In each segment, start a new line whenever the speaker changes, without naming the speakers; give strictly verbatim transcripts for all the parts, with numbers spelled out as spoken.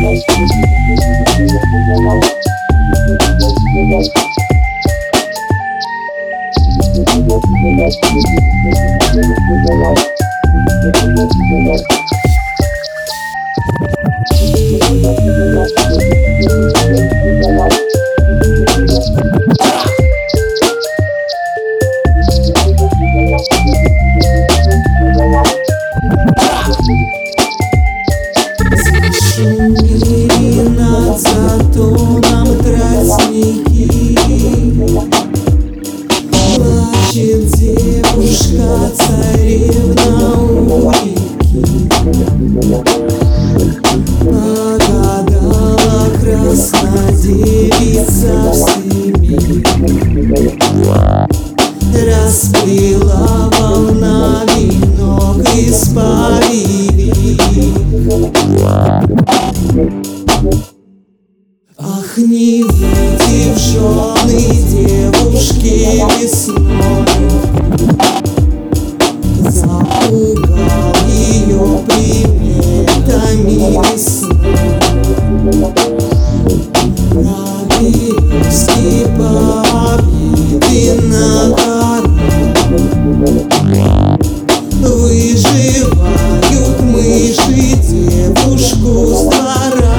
Зашумели над затоном тростники, плачет девушка, царевна у реки. Погадала краснодевица всеми, расплела волна венок исповедник. Ах, не выйти в жены девушке весной, запугал ее приметами весной. На березке поведена гора, выживают мыши девушку с двора.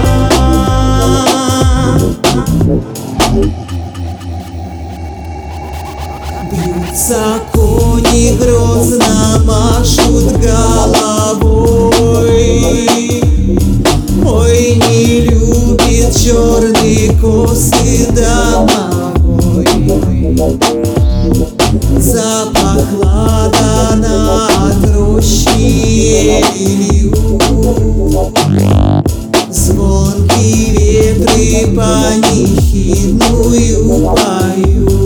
Бьются кони, грозно машут головой. Ой, не любит черные косы домовой. Запах ладана от рощи елью, звонкие ветры панихидную поют.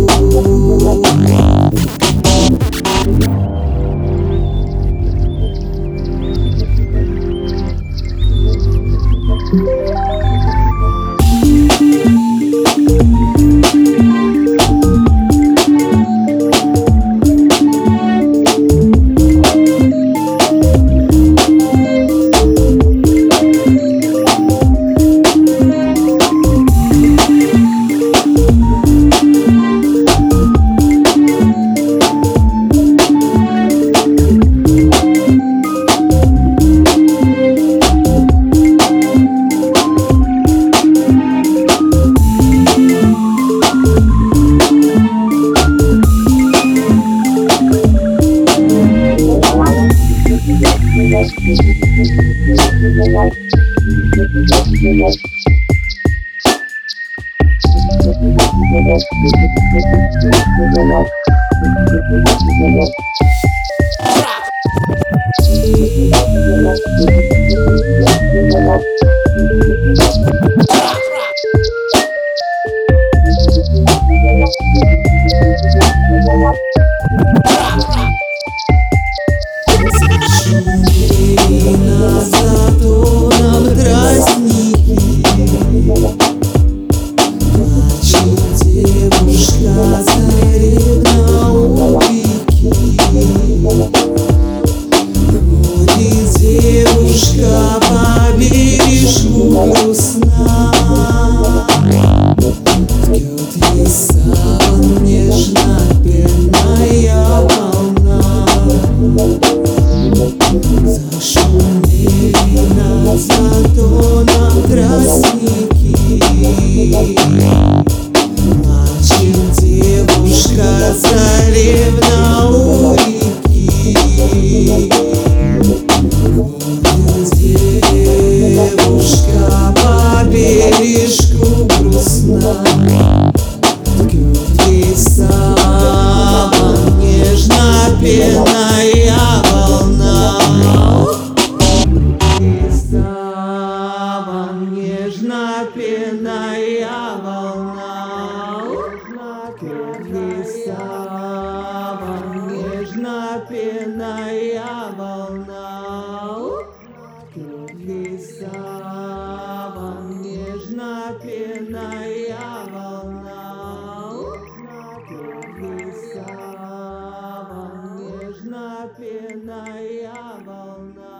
Зашумели над затоном тростники, плачет девушка, царевна у реки. Ходит девушка по бережку грустна, ткет ей саван нежно пенная волна. Зашумели над затоном тростники, плачет девушка, царевна у реки. Ходит девушка по бережку грустна, ткет ей саван нежно пенная волна. Саван нежно пенная волна. Саван нежно пенная волна. Саван нежно пенная волна. Саван нежно пенная волна.